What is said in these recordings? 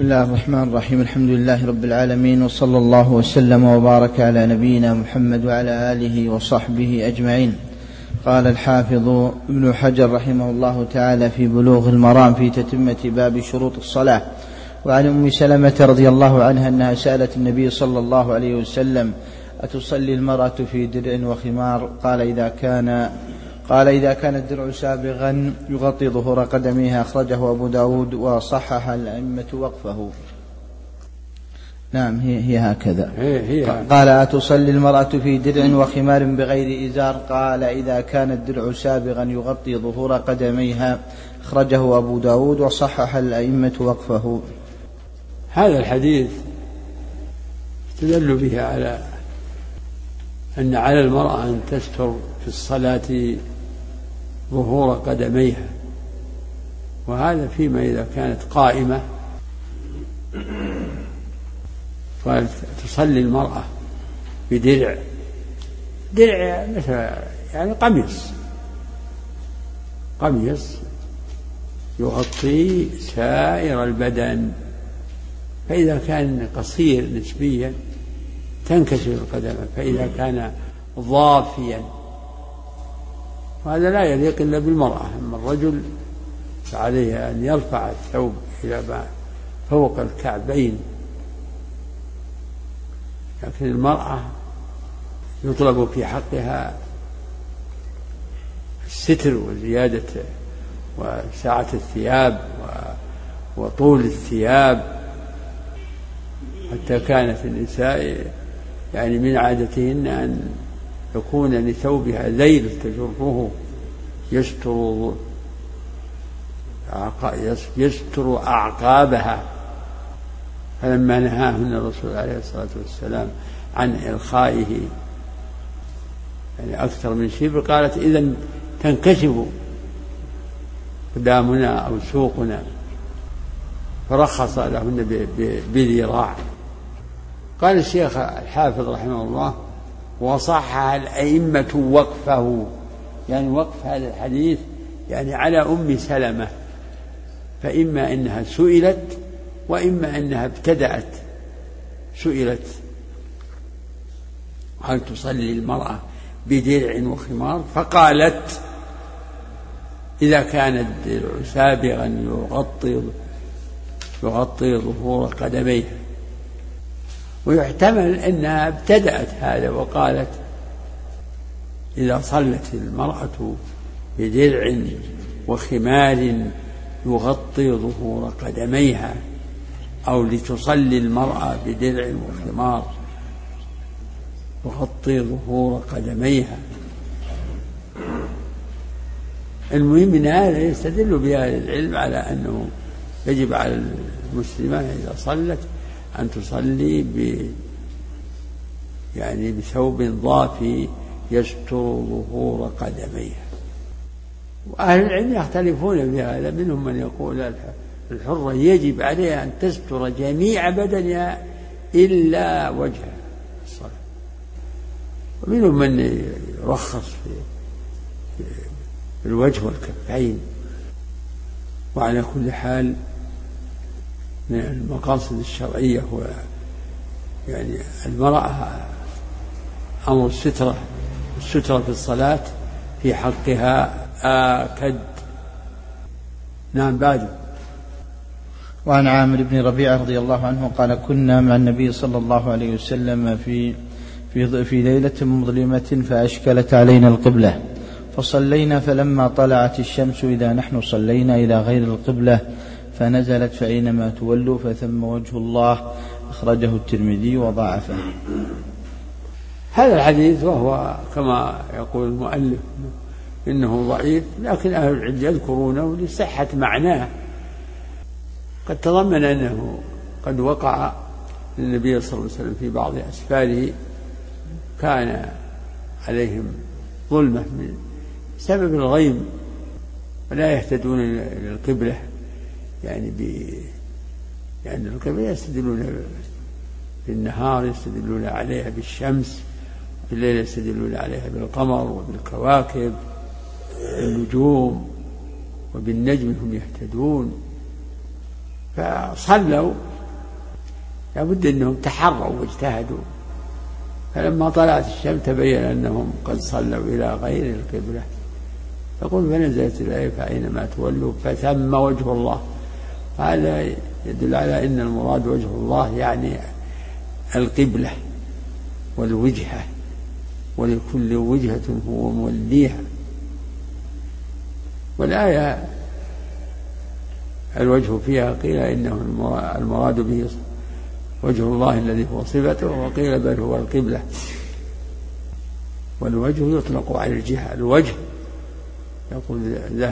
بسم الله الرحمن الرحيم. الحمد لله رب العالمين، وصلى الله وسلم وبارك على نبينا محمد وعلى آله وصحبه أجمعين. قال الحافظ ابن حجر رحمه الله تعالى في بلوغ المرام في تتمة باب شروط الصلاة: وعن أم سلمة رضي الله عنها أنها سألت النبي صلى الله عليه وسلم: أتصلي المرأة في درع وخمار؟ قال إذا كان الدرع سابغا يغطي ظهور قدميها. أخرجه أبو داود وصحح الأئمة وقفه. نعم، هي هكذا. قال: أتصلي المرأة في درع وخمار بغير إزار؟ قال: إذا كان الدرع سابغا يغطي ظهور قدميها. أخرجه أبو داود وصحح الأئمة وقفه. هذا الحديث استدل به على أن على المرأة أن تستر في الصلاة ظهور قدميها، وهذا فيما إذا كانت قائمة. قال: تصلي المرأة بدرع، درع مثل يعني قميص يغطي سائر البدن، فإذا كان قصير نسبيا تنكسر القدم، فإذا كان ضافيا وهذا لا يليق إلا بالمرأة. أما الرجل فعليه أن يرفع الثوب إلى ما فوق الكعبين، لكن المرأة يطلب في حقها الستر وزيادة وسعة الثياب وطول الثياب، حتى كانت النساء يعني من عادتهن أن يكون لثوبها ذيل تجره يستر أعقابها، فلما نهاهن الرسول عليه الصلاة والسلام عن إرخائه يعني أكثر من شبر، قالت: إذن تنكشف قدامنا أو سوقنا، فرخص لهن بذراع. قال الشيخ الحافظ رحمه الله: وصحح الأئمة وقفه، يعني وقف هذا الحديث يعني على أم سلمة، فإما أنها سئلت وإما أنها ابتدأت. سئلت: هل تصلي المرأة بدرع وخمار؟ فقالت: إذا كان الدرع سابغا يغطي ظهور قدميها. ويحتمل أنها ابتدأت هذا وقالت: إذا صلت المرأة بدرع وخمار يغطي ظهور قدميها، أو لتصلي المرأة بدرع وخمار يغطي ظهور قدميها. المهم من هذا يستدل بهذا العلم على أنه يجب على المسلمة إذا صلت أن تصلي يعني بثوب ضافي يستر ظهور قدميها. وأهل العلم يختلفون في هذا، منهم من يقول الحرة يجب عليها أن تستر جميع بدنها إلا وجهها الصلاة، ومنهم من يرخص في الوجه والكفين. وعلى كل حال من المقاصد الشرعية هو يعني المرأة أمر السترة في الصلاة في حقها آكد. نعم. بعد. وعن عامر بن ربيعة رضي الله عنه قال: كنا مع النبي صلى الله عليه وسلم في ليلة مظلمة فأشكلت علينا القبلة فصلينا، فلما طلعت الشمس إذا نحن صلينا إلى غير القبلة، فنزلت: فأينما تولوا فثم وجه الله. أخرجه الترمذي وضعفه. هذا الحديث وهو كما يقول المؤلف إنه ضعيف، لكن أهل العلم يذكرونه لصحة معناه. قد تضمن أنه قد وقع للنبي صلى الله عليه وسلم في بعض أسفاره كان عليهم ظلمة بسبب الغيم ولا يهتدون إلى القبلة، يعني لأن القبلة يستدلون في النهار يستدلون عليها بالشمس، في الليل يستدلون عليها بالقمر وبالكواكب والنجوم، وبالنجم هم يهتدون. فصلوا لابد أنهم تحروا واجتهدوا، فلما طلعت الشمس تبين أنهم قد صلوا إلى غير القبلة، يقول فنزلت الآية فأينما تولوا فثم وجه الله. هذا يدل على أن المراد وجه الله، يعني القبلة والوجهة، ولكل وجهة هو موليها. والآية الوجه فيها قيل إنه المراد به وجه الله الذي هو صفته، وقيل بل هو القبلة. والوجه يطلق على الجهة، الوجه يقول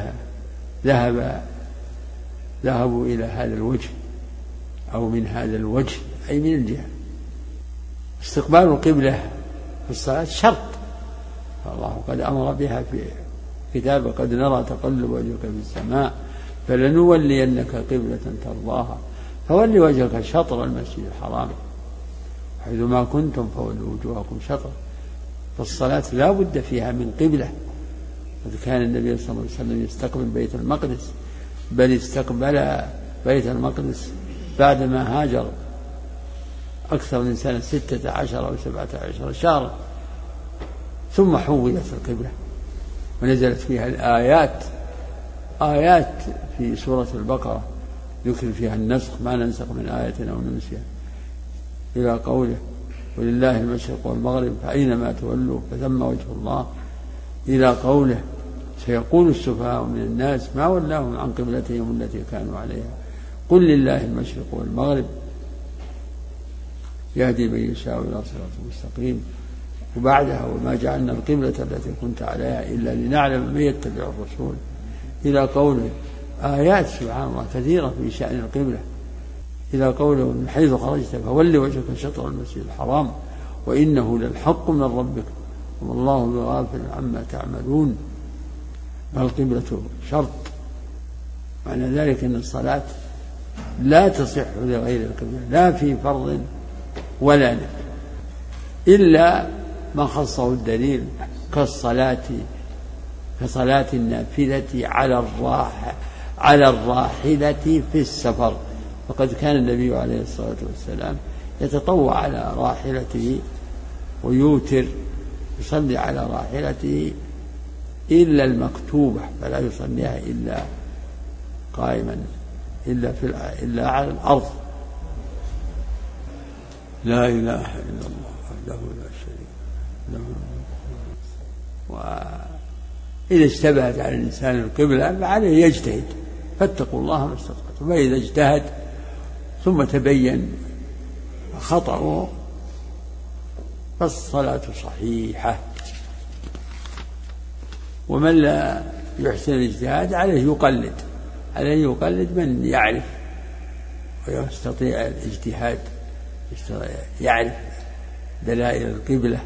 ذهبوا إلى هذا الوجه أو من هذا الوجه، أي من الجهة. استقبال القبلة في الصلاة شرط، فالله قد أمر بها في كتابه قد نرى تقلب وجهك في السماء فلنولينك قبلة ترضاها فول وجهك شطر المسجد الحرام حيثما كنتم فولوا وجوهكم شطر. فالصلاة لا بد فيها من قبلة. قد كان النبي صلى الله عليه وسلم يستقبل بيت المقدس، بل استقبل بيت المقدس بعدما هاجر أكثر من سنة 16 أو 17 شهرا، ثم حولت القبلة ونزلت فيها الآيات، آيات في سورة البقرة ذكر فيها النسخ، ما ننسخ من آية أو ننسيها، إلى قوله ولله المشرق والمغرب فأينما تولوا فثم وجه الله، إلى قوله سيقول السفهاء من الناس ما ولاهم عن قبلتهم التي كانوا عليها قل لله المشرق والمغرب يهدي من يشاء إلى صراط مستقيم. وبعدها وما جعلنا القبلة التي كنت عليها إلا لنعلم من يتبع الرسول، إلى قوله آيات سبحان الله كثيرة في شأن القبلة، إلى قوله من حيث خرجت فول وجهك شطر المسجد الحرام وإنه للحق من ربك وما الله بغافل عما تعملون. فالقبلة شرط، معنى ذلك أن الصلاة لا تصح لغير القبلة لا في فرض ولا نفل إلا ما خصه الدليل كصلاة النافلة على الراحلة في السفر. وقد كان النبي عليه الصلاة والسلام يتطوع على راحلته ويوتر يصلي على راحلته إلا المكتوبة، فلا يصليها إلا قائما إلا على الأرض. لا إله إلا الله وحده لا شريك له. وإذا اشتبهت على الإنسان القبلة فعليه يجتهد، فاتقوا الله ما استطعتم، فإذا اجتهد ثم تبين خطأه فالصلاة صحيحة. ومن لا يحسن الاجتهاد عليه يقلد من يعرف ويستطيع الاجتهاد، يعرف دلائل القبلة.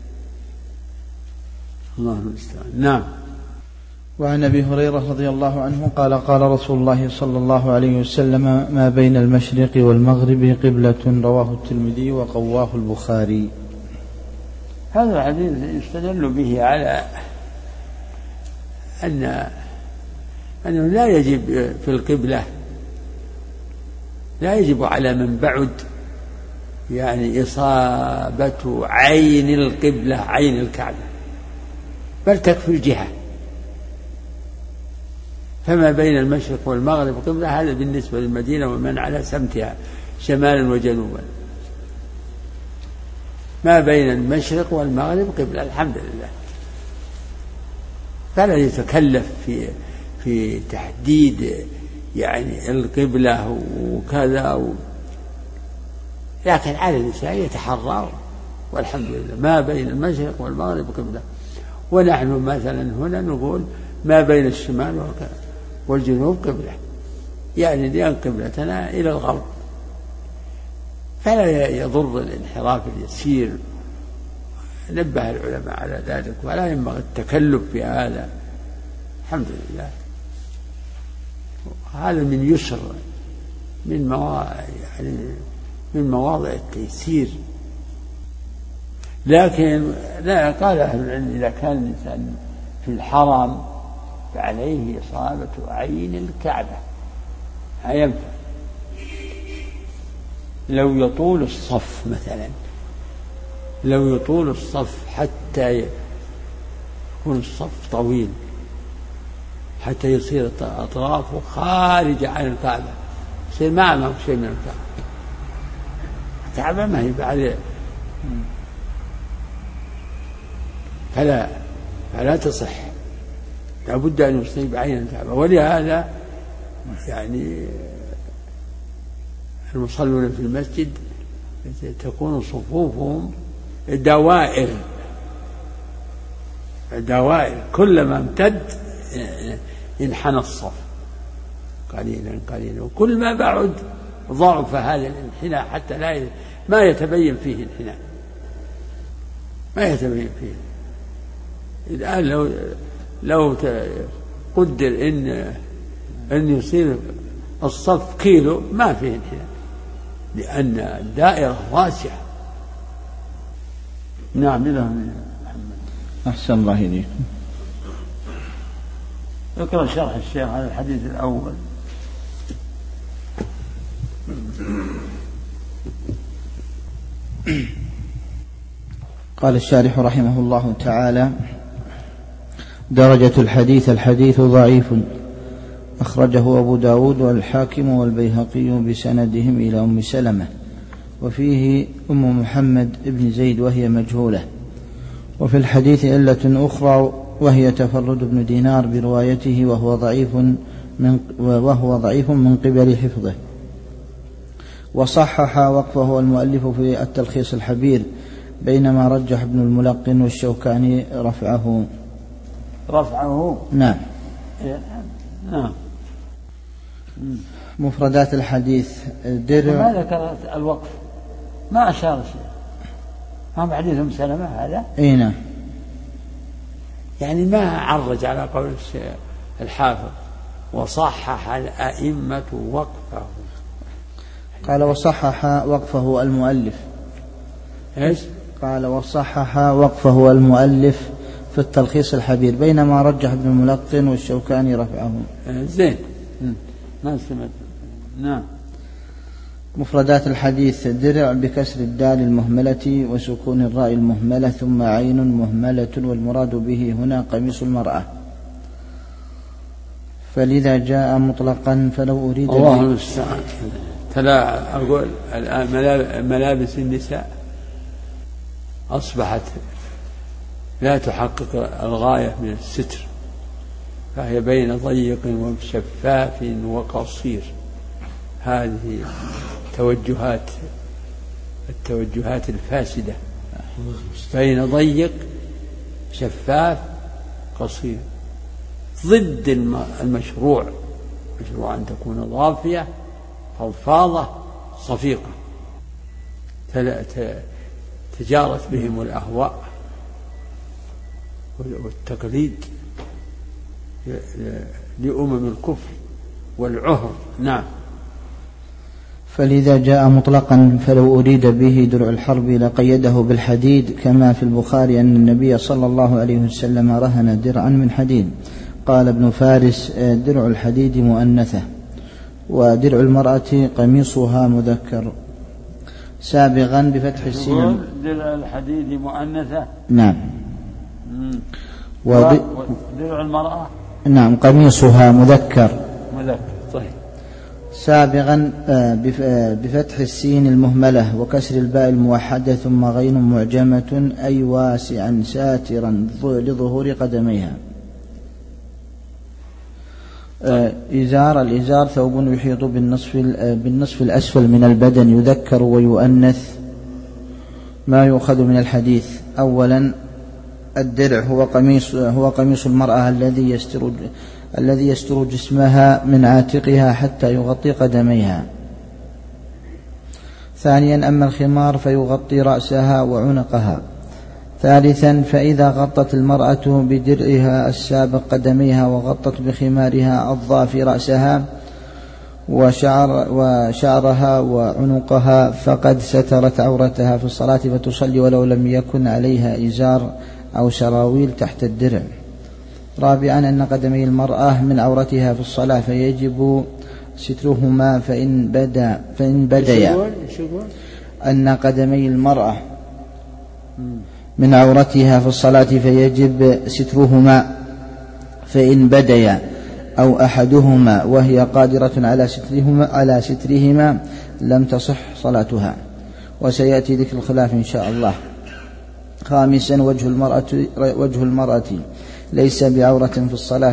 الله المستعان. نعم. وعن أبي هريرة رضي الله عنه قال قال رسول الله صلى الله عليه وسلم ما بين المشرق والمغرب قبلة، رواه الترمذي وقواه البخاري. هذا الحديث يستدل به على أنه لا يجب في القبلة، لا يجب على من بعد يعني إصابة عين القبلة عين الكعبة، بل تكفي الجهة. فما بين المشرق والمغرب قبلة، هذا بالنسبة للمدينة ومن على سمتها شمالا وجنوبا. ما بين المشرق والمغرب قبلة الحمد لله، فلا يتكلف في تحديد يعني القبلة وكذا لكن على الإنسان يتحرى والحمد لله ما بين المشرق والمغرب قبلة. ونحن مثلا هنا نقول ما بين الشمال والجنوب قبلة، يعني لأن قبلتنا إلى الغرب، فلا يضر الانحراف اليسير. نبه العلماء على ذلك ولا ينبغي التكلف في هذا، الحمد لله. هذا من يسر من مواضع التيسير. لكن لا، قال أهل العلم إذا كان الإنسان في الحرم فعليه إصابة عين الكعبة، هينفع. لو يطول الصف مثلا، لو يطول الصف حتى يكون الصف طويل حتى يصير أطرافه خارجة عن الكعبة، يصير ما أمامه شيء من الكعبة ما هي بعد، فلا تصح، لابد أن يصيب عين الكعبة. ولهذا يعني المصلون في المسجد تكون صفوفهم دوائر، كلما امتد انحنى الصف قليلا قليلا، وكل ما بعد ضعف هذا الانحناء حتى ما يتبين فيه انحناء، ما يتبين فيه. الآن لو قدر أن يصير الصف كيلو ما فيه انحناء، لأن الدائرة واسعة. نعم. إلى محمد. أحسن الله إليكم. اقرأ شرح الشيخ على الحديث الأول. قال الشارح رحمه الله تعالى: درجة الحديث ضعيف، أخرجه أبو داود والحاكم والبيهقي بسندهم إلى أم سلمة، وفيه أم محمد ابن زيد وهي مجهولة. وفي الحديث علة أخرى وهي تفرد ابن دينار بروايته وهو ضعيف من قبل حفظه. وصحح وقفه المؤلف في التلخيص الحبير، بينما رجح ابن الملقن والشوكاني رفعه. نعم. مفردات الحديث ما ذكر الوقف، ما أشار شيء، ما بحديث أم سلمة هذا. نعم. يعني ما عرج على قول الحافظ وصحح الأئمة وقفه. قال وصحح وقفه المؤلف. إيش؟ قال وصحح وقفه المؤلف في التلخيص الحبير، بينما رجح ابن الملقن والشوكاني رفعه. زين. ما سمعت. نعم. مفردات الحديث: درع بكسر الدال المهملة وسكون الراء المهملة ثم عين مهملة، والمراد به هنا قميص المرأة. فلذا جاء مطلقا فلو أريد الله المستعان. تلا أقول الآن ملابس النساء أصبحت لا تحقق الغاية من الستر، فهي بين ضيق وشفاف وقصير. هذه التوجهات الفاسدة، بين ضيق شفاف قصير، ضد المشروع. مشروع أن تكون ضافية فضفاضة صفيقة. تجارت بهم الأهواء والتقليد لأمم الكفر والعهر. نعم. فلذا جاء مطلقا فلو أريد به درع الحرب لقيده بالحديد، كما في البخاري أن النبي صلى الله عليه وسلم رهن درعا من حديد. قال ابن فارس: درع الحديد مؤنثة، ودرع المرأة قميصها مذكر. سابغا بفتح السين. درع الحديد مؤنثة. نعم. ودرع المرأة. نعم قميصها مذكر. طيب. سابغا بفتح السين المهملة وكسر الباء الموحدة ثم غين معجمة، أي واسعا ساترا لظهور قدميها. إزار. الإزار ثوب يحيط بالنصف الأسفل من البدن، يذكر ويؤنث. ما يؤخذ من الحديث: أولا الدرع هو قميص المرأة الذي يستر جسمها من عاتقها حتى يغطي قدميها. ثانيا أما الخمار فيغطي رأسها وعنقها. ثالثا فإذا غطت المرأة بدرعها السابق قدميها وغطت بخمارها الضافي رأسها وشعرها وعنقها فقد سترت عورتها في الصلاة فتصلي ولو لم يكن عليها إزار أو سراويل تحت الدرع. رابعا أن قدمي المرأة من عورتها في الصلاة، فيجب سترهما فإن بديا أن قدمي المرأة من عورتها في الصلاة فيجب سترهما فإن بديا أو أحدهما وهي قادرة على سترهما لم تصح صلاتها. وسيأتي ذكر الخلاف إن شاء الله. خامسا وجه المرأة ليس بعورة في الصلاة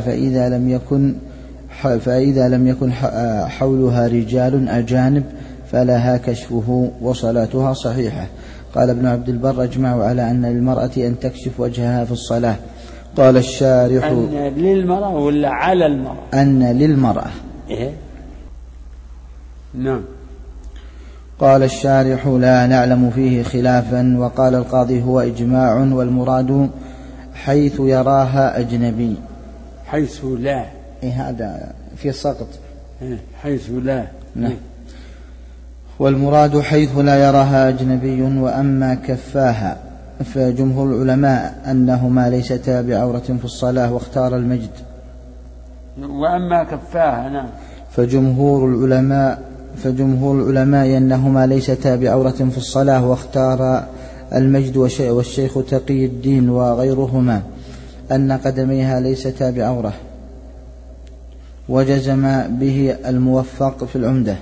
فإذا لم يكن حولها رجال أجانب فلها كشفه وصلاتها صحيحة. قال ابن عبد البر أجمعوا على أن للمرأة أن تكشف وجهها في الصلاة. قال الشارح أن للمرأة ولا على المرأة؟ أن للمرأة. إيه؟ نعم. قال الشارح لا نعلم فيه خلافا. وقال القاضي هو إجماع والمراد حيث يراها أجنبي. حيث لا هذا في سقط. حيث لا. نعم. والمراد حيث لا يراها أجنبي. وأما كفاها فجمهور العلماء أنهما ليستا بعورة في الصلاة واختار المجد. وأما كفاها نعم. فجمهور العلماء أنهما ليستا بعورة في الصلاة واختار المجد والشيخ تقي الدين وغيرهما أن قدميها ليستا بعورة وجزم به الموفق في العمدة.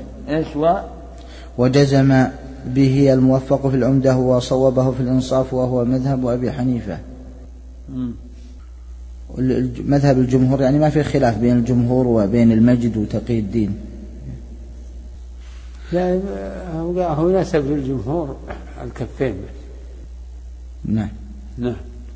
وجزم به الموفق في العمدة وصوبه في الإنصاف وهو مذهب أبي حنيفة. مذهب الجمهور يعني ما في خلاف بين الجمهور وبين المجد وتقي الدين. لا هو نسب للجمهور الكفين. نعم. نعم.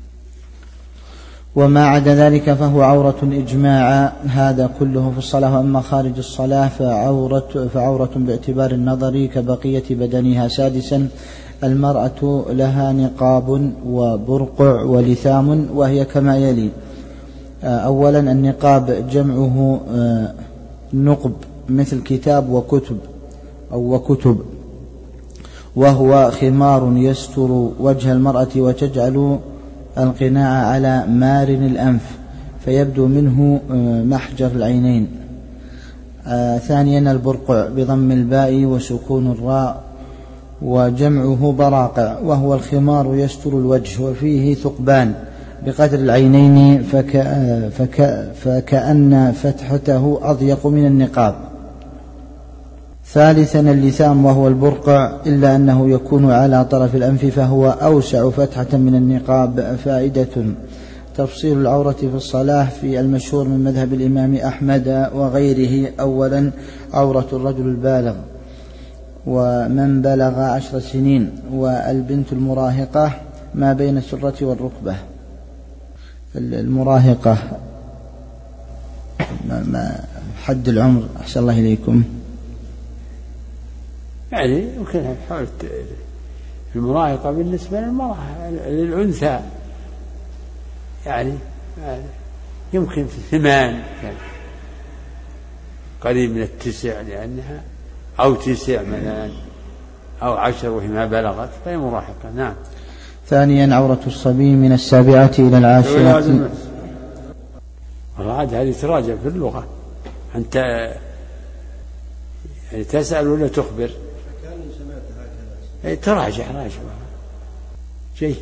وما عدا ذلك فهو عورة إجماعا هذا كله في الصلاة. وأما خارج الصلاة فعورة باعتبار النظر كبقية بدنها. سادسا المرأة لها نقاب وبرقع ولثام وهي كما يلي. أولا النقاب جمعه نقب مثل كتاب وكتب أو وكتب وهو خمار يستر وجه المرأة وتجعل القناع على مارن الأنف فيبدو منه محجر العينين. ثانيا البرقع بضم الباء وسكون الراء وجمعه براقع وهو الخمار يستر الوجه وفيه ثقبان بقدر العينين فكأن فتحته أضيق من النقاب. ثالثا اللثام وهو البرقع إلا أنه يكون على طرف الأنف فهو أوسع فتحة من النقاب. فائدة تفصيل العورة في الصلاة في المشهور من مذهب الإمام أحمد وغيره. أولا عورة الرجل البالغ ومن بلغ 10 سنين والبنت المراهقة ما بين السرة والركبة. المراهقة ما حد العمر أحسن الله إليكم يعني يمكن حول المراهقة بالنسبة للمرأة للأنثى يعني يمكن في 8 يعني قريب من 9 لأنها أو 9 مثلا أو 10 وهي ما بلغت فهي مراهقة. نعم. ثانيا عورة الصبي من 7 إلى 10. والله هذه تراجع في اللغة. أنت يعني تسأل ولا تخبر؟ تراجع شيء.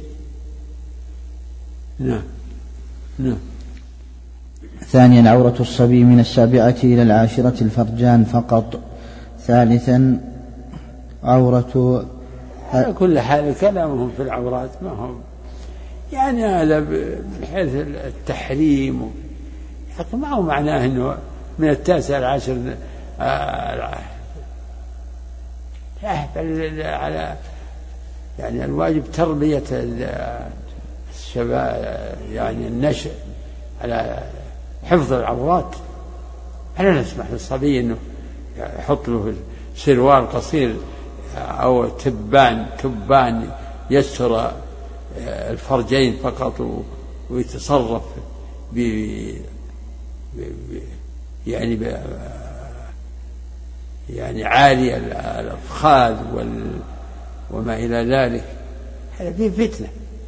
نعم. نعم. ثانيا عورة الصبي من 7 إلى 10 الفرجان فقط. ثالثا عورة على كل حال كلامهم في العورات ما هم يعني هذا بحيث التحريم لكن ما هو معناه أنه من 9 إلى 10 على يعني الواجب تربية الشباب يعني النشء على حفظ العورات. أنا نسمح للصبي أنه يحط له سروال قصير أو تبان يستر الفرجين فقط ويتصرف يعني عالي الأفخاذ وما إلى ذلك. هذا فيه فتنة.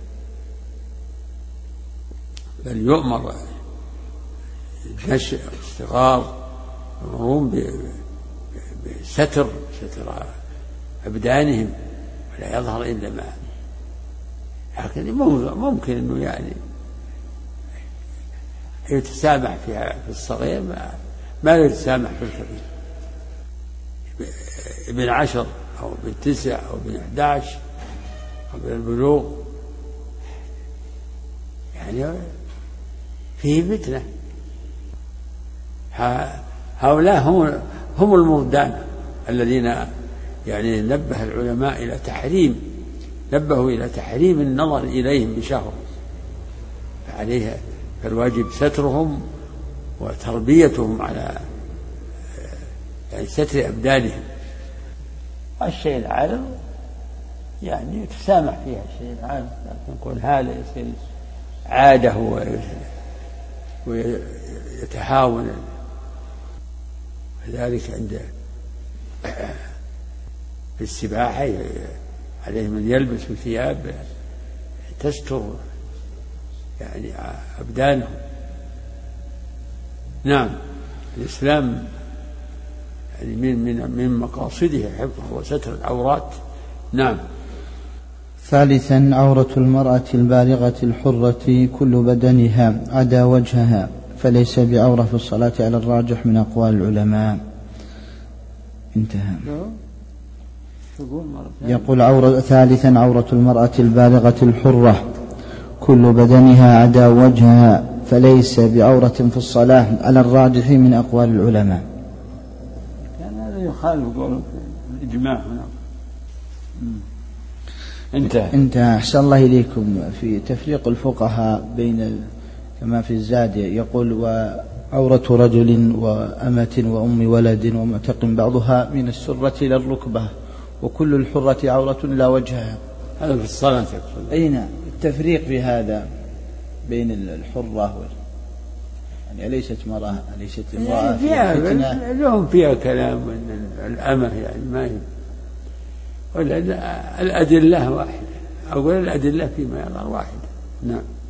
بل يؤمر نشء استغار ستر أبدانهم ولا يظهر إلا ما، لكن ممكن أنه يعني يتسامح في الصغير ما يتسامح في الكبير. ابن 10 أو ابن 9 أو ابن 11 قبل البلوغ يعني فيه فتنة. هؤلاء هم المردان الذين يعني نبه العلماء إلى نبهوا إلى تحريم النظر إليهم بشهوة، فعليها فالواجب سترهم وتربيتهم على يعني ستر أبدانهم. الشيء العارض يعني يتسامح فيها الشيء العارض، لكن نقول هذا يصير عادة ويتهاون. وذلك عند في السباحة عليهم أن يلبسوا ثياب تستر يعني أبدانهم. نعم، الإسلام يعني من مقاصده حفظ وستر العورات. نعم. ثالثا، عورة المرأة البالغة الحرة كل بدنها عدا وجهها، فليس بعورة في الصلاة على الراجح من أقوال العلماء. انتهى. يقول ثالثا، عورة المرأة البالغة الحرة كل بدنها عدا وجهها، فليس بعورة في الصلاة على الراجح من أقوال العلماء. كان هذا يخالف قول الإجماع هنا. انتهى. أحسن الله إليكم. في تفريق الفقهاء بين كما في الزاد يقول وعورة رجل وأمة وأم ولد ومعتق بعضها من السرة إلى الركبة، وكل الحرة عورة لا وجهها. هذا في الصلاة. أين التفريق في هذا بين الحرة يعني أليست مرأة أليست امرأة؟ لهم فيها كلام أن الأمة يعني ما هي، ولا الأدلة واحدة، أقول الأدلة فيما يظهر واحدة. نعم.